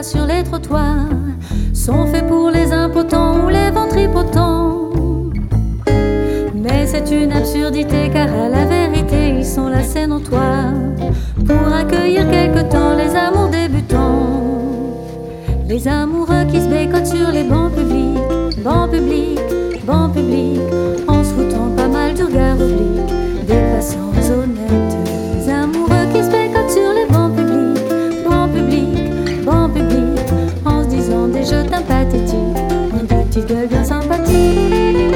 sur les trottoirs sont faits pour les impotents ou les ventripotents. Mais c'est une absurdité car à la vérité ils sont là, c'est notoire, pour accueillir quelque temps les amours débutants. Les amoureux qui se bécotent sur les bancs publics, bancs publics, bancs publics, en se foutant pas mal du regard oblique des passants honnêtes. Les amoureux qui se bécotent sur les bancs publics, bancs publics, bancs publics, en se disant des jeux pathétiques, en des petites gueules bien sympathiques.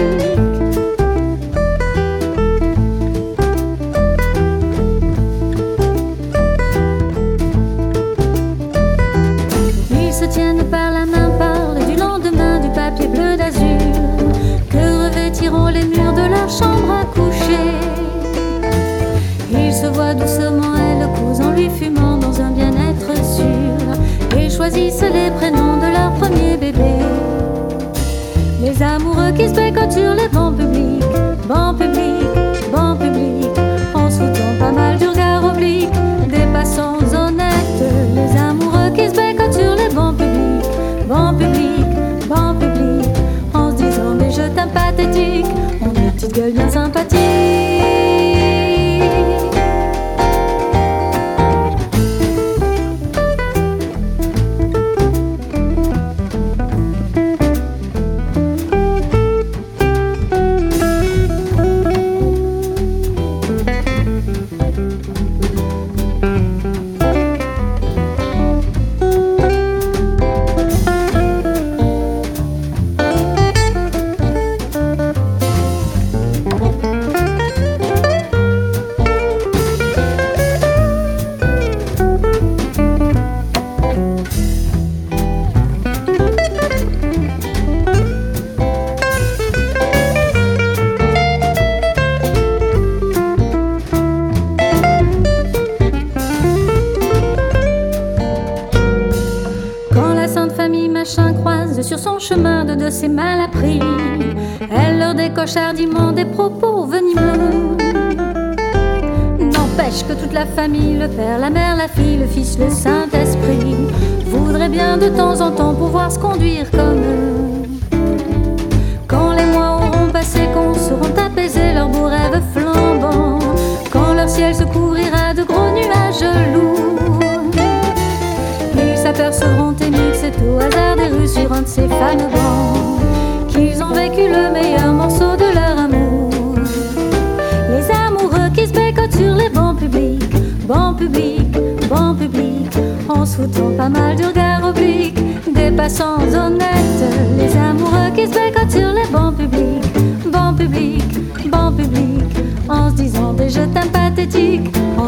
Tiennent par la main, parlent du lendemain, du papier bleu d'azur que revêtiront les murs de leur chambre à coucher. Ils se voient doucement, elle cause en lui fumant dans un bien-être sûr, et choisissent les prénoms de leur premier bébé. Les amoureux qui se bécotent sur les bancs publics, bancs publics, bancs publics, en se foutant pas mal du regard oblique des passants honnêtes. Les amoureux qui se bécotent sur les bancs publics, bancs publics, bancs publics, en se disant des jeux pathétiques, ont des petites gueules bien sympathiques. Croise sur son chemin de ses mal appris, elle leur décoche hardiment des propos venimeux. N'empêche que toute la famille, le père, la mère, la fille, le fils, le Saint-Esprit, voudrait bien de temps en temps pouvoir se conduire comme eux. Quand les mois auront passé, qu'on seront apaisés leurs beaux rêves flambants, quand leur ciel se couvrira de gros nuages lourds, ils s'apercevront émus que c'est au hasard des rues sur un de ces fameux bancs qu'ils ont vécu le meilleur morceau de leur amour. Les amoureux qui se bécotent sur les bancs publics, bancs publics, bancs publics, en se foutant pas mal du regard oblique des passants honnêtes. Les amoureux qui se bécotent sur les bancs publics, bancs publics, bancs publics, en se disant des jeux pathétiques,